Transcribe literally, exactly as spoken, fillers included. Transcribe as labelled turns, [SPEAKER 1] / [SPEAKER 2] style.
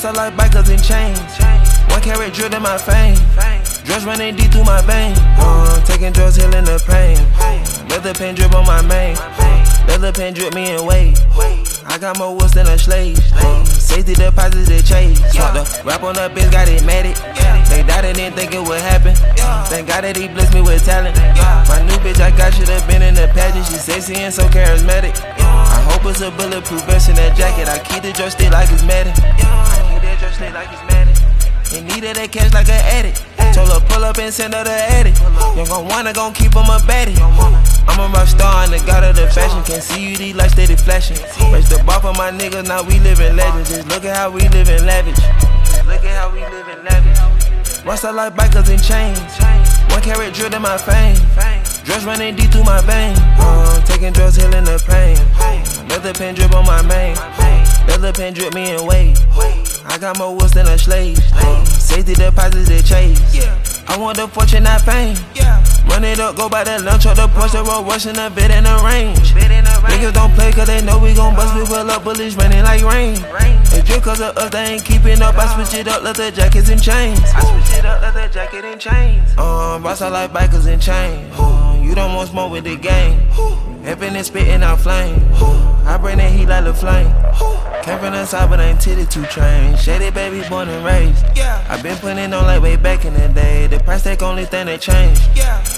[SPEAKER 1] Boss out like bikers in chains. One carat drip in my fame. Drugs running deep through my veins. Uh, taking drugs, healing the pain. Leather pen drip on my main. Leather pen drip me in weight. I got more woods than a slave. Uh, safety deposits they chase. Talk the rap on the bitch, got it matted. They died and didn't think it would happen. Thank God that he blessed me with talent. My new bitch I got should've been in the pageant. She sexy and so charismatic. I hope it's a bulletproof vest in that jacket. I keep the drug stick like it's matted. I keep that drug stick like it's matted. They needed that cash like an addict. Told her pull up and send her the edit. You gon' wanna gon' keep him a baddie. I'm a rock star and the god of the fashion. Can't see you, these lights steady flashing. Raise the bar for my niggas, now we living legends. Just look at how we living lavish. Look at how we living lavish. Rust out like bikers in chains. One carat drip in my fame. Drugs running deep through my veins. Uh, taking drugs, healing the pain. Leather pen drip on my main. Leather pen drip me in weight. I got more woods than a slave. Uh, safety deposits they chase. I want the fortune, not fame. Run it up, go by the lunch or the Porsche road, rushing a bit in the range. Niggas don't play cause they know we gon' bust. We pull up bullets raining like rain. They drip cause of us, they ain't keeping up. I switch it up, leather jackets and chains. I switch it up, leather jacket and chains. Um, boss out like bikers and chains. Uh, you don't want smoke with the game. Heaven and spitting out flame. I bring that heat like the flame. Came from the side but ain't titty two trained. Shady baby born and raised. I been putting on like way back in the day. The price tag only thing that changed.